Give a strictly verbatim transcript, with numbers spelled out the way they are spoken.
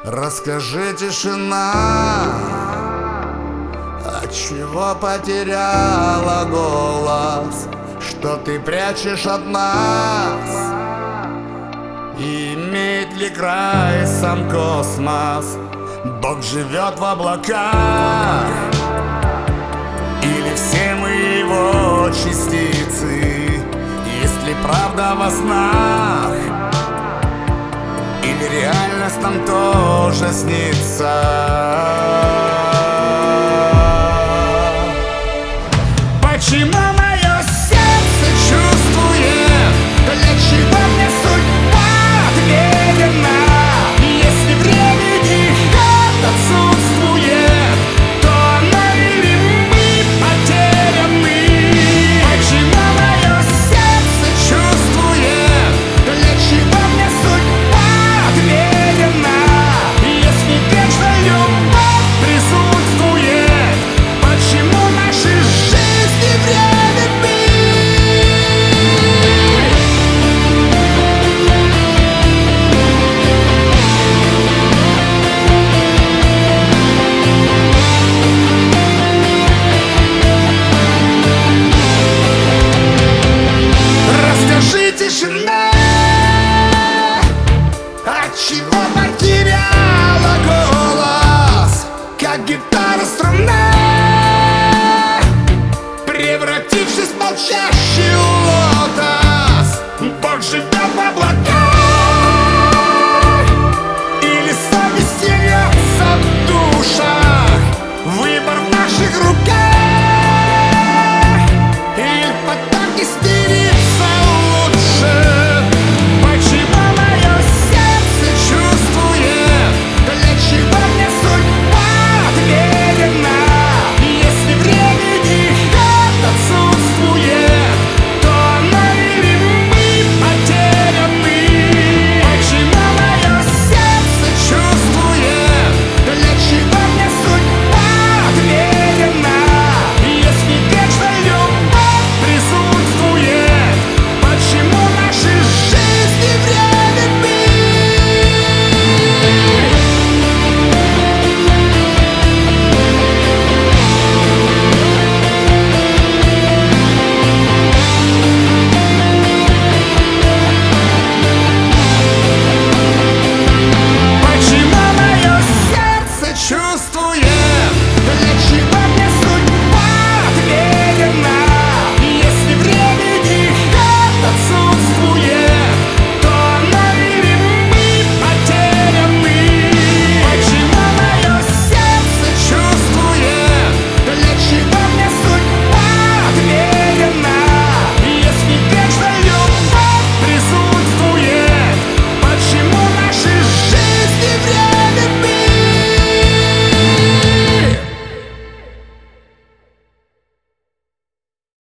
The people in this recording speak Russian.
Расскажи, тишина, отчего потеряла голос, что ты прячешь от нас? И имеет ли край сам космос? Бог живет в облаках, или все мы его частицы? Есть ли правда во снах, или реальность нам тоже снится? Почему мое сердце чувствует, для чего мне судьба отведена? Если времени ход отсутствует, то оно или мы потеряны. Почему мое сердце чувствует, для чего мне судьба отведена? Если вечная любовь присутствует, почему наши жизни временны? Расскажи, тишина, отчего